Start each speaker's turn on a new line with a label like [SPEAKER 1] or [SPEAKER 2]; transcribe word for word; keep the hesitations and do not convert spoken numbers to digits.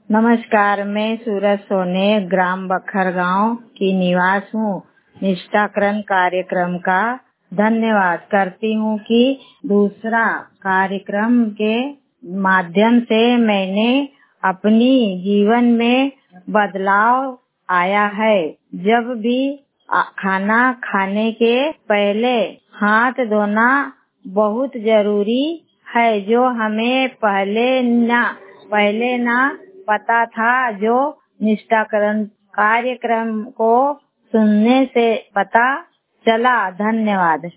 [SPEAKER 1] नमस्कार, मैं सूरज सोने ग्राम बखर गांव की निवास हूँ। निष्ठाकरण कार्यक्रम का धन्यवाद करती हूँ कि दूसरा कार्यक्रम के माध्यम से मैंने अपनी जीवन में बदलाव आया है। जब भी खाना खाने के पहले हाथ धोना बहुत जरूरी है, जो हमें पहले ना पहले ना पता था, जो निष्ठाकरण कार्यक्रम को सुनने से पता चला। धन्यवाद।